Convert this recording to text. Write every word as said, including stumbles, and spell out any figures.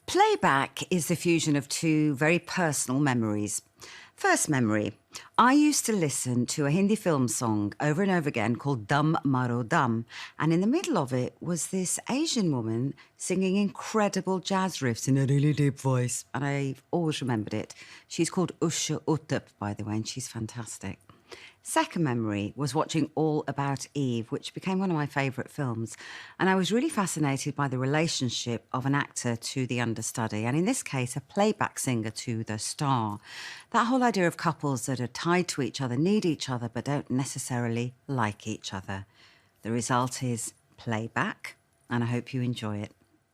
Playback is the fusion of two very personal memories. First memory, I used to listen to a Hindi film song over and over again called Dum Maro Dum, and in the middle of it was this Asian woman singing incredible jazz riffs in a really deep voice, and I've always remembered it. She's called Usha Uttup, by the way, and she's fantastic. Second memory was watching All About Eve, which became one of my favourite films. And I was really fascinated by the relationship of an actor to the understudy, and in this case, a playback singer to the star. That whole idea of couples that are tied to each other, need each other, but don't necessarily like each other. The result is Playback, and I hope you enjoy it.